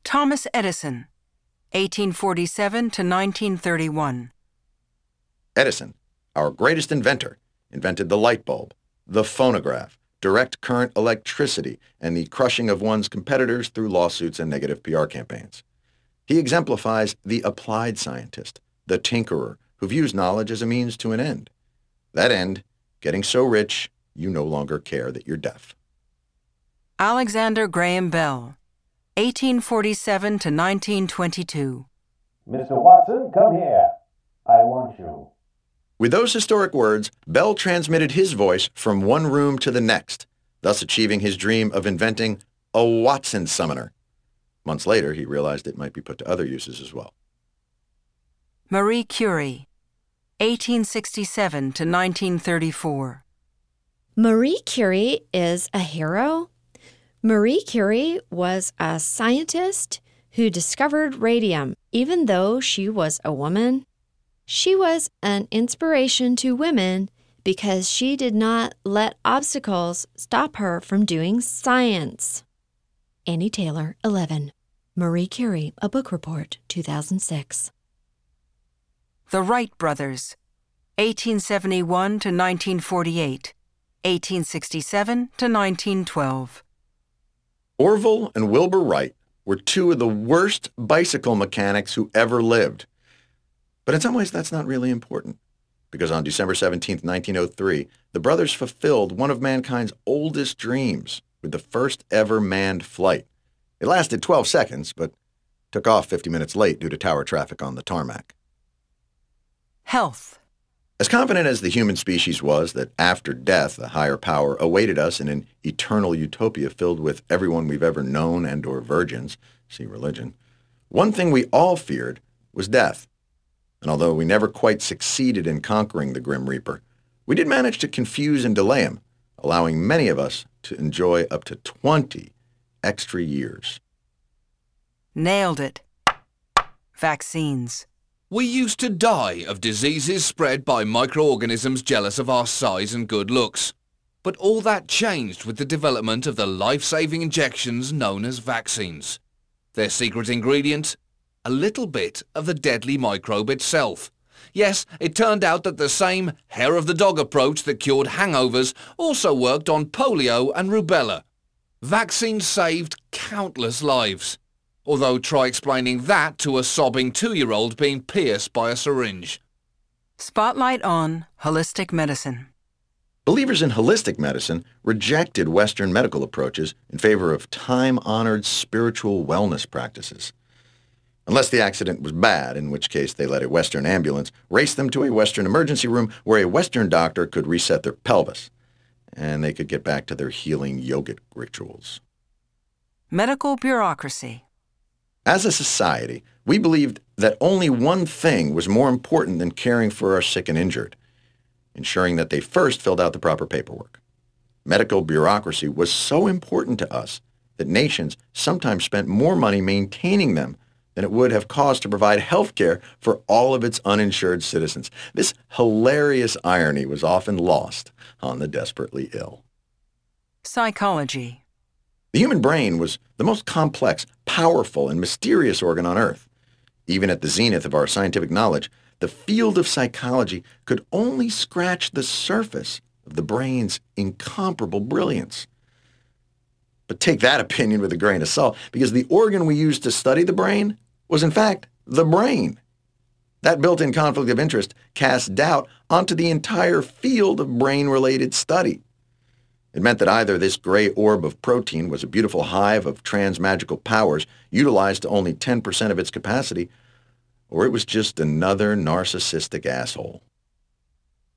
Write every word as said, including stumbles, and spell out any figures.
Thomas Edison, eighteen forty-seven to nineteen thirty-one. Edison, our greatest inventor, invented the light bulb, the phonograph, direct current electricity, and the crushing of one's competitors through lawsuits and negative P R campaigns. He exemplifies the applied scientist, the tinkerer, who views knowledge as a means to an end. That end, getting so rich, you no longer care that you're deaf. Alexander Graham Bell, eighteen forty-seven to nineteen twenty-two. Mister Watson, come here. I want you. With those historic words, Bell transmitted his voice from one room to the next, thus achieving his dream of inventing a Watson summoner. Months later, he realized it might be put to other uses as well. Marie Curie, eighteen sixty-seven to nineteen thirty-four. Marie Curie is a hero. Marie Curie was a scientist who discovered radium, even though she was a woman. She was an inspiration to women because she did not let obstacles stop her from doing science. Annie Taylor, eleven. Marie Curie, A Book Report, two thousand six. The Wright Brothers, eighteen seventy-one to nineteen forty-eight, eighteen sixty-seven to nineteen twelve. Orville and Wilbur Wright were two of the worst bicycle mechanics who ever lived. But in some ways, that's not really important, because on December seventeenth, nineteen oh three, the brothers fulfilled one of mankind's oldest dreams with the first ever manned flight. It lasted twelve seconds, but took off fifty minutes late due to tower traffic on the tarmac. Health. As confident as the human species was that after death, a higher power awaited us in an eternal utopia filled with everyone we've ever known and or virgins, see religion, one thing we all feared was death. And although we never quite succeeded in conquering the Grim Reaper, we did manage to confuse and delay him, allowing many of us to enjoy up to twenty extra years. Nailed it. Vaccines. We used to die of diseases spread by microorganisms jealous of our size and good looks. But all that changed with the development of the life-saving injections known as vaccines. Their secret ingredient? A little bit of the deadly microbe itself. Yes, it turned out that the same hair of the dog approach that cured hangovers also worked on polio and rubella. Vaccines saved countless lives. Although try explaining that to a sobbing two-year-old being pierced by a syringe. Spotlight on holistic medicine. Believers in holistic medicine rejected Western medical approaches in favor of time-honored spiritual wellness practices. Unless the accident was bad, in which case they let a Western ambulance race them to a Western emergency room where a Western doctor could reset their pelvis, and they could get back to their healing yogic rituals. Medical bureaucracy. As a society, we believed that only one thing was more important than caring for our sick and injured, ensuring that they first filled out the proper paperwork. Medical bureaucracy was so important to us that nations sometimes spent more money maintaining them than it would have cost to provide health care for all of its uninsured citizens. This hilarious irony was often lost on the desperately ill. Psychology. The human brain was the most complex, powerful, and mysterious organ on Earth. Even at the zenith of our scientific knowledge, the field of psychology could only scratch the surface of the brain's incomparable brilliance. But take that opinion with a grain of salt, because the organ we used to study the brain was in fact the brain. That built-in conflict of interest cast doubt onto the entire field of brain-related study. It meant that either this gray orb of protein was a beautiful hive of transmagical powers utilized to only ten percent of its capacity, or it was just another narcissistic asshole.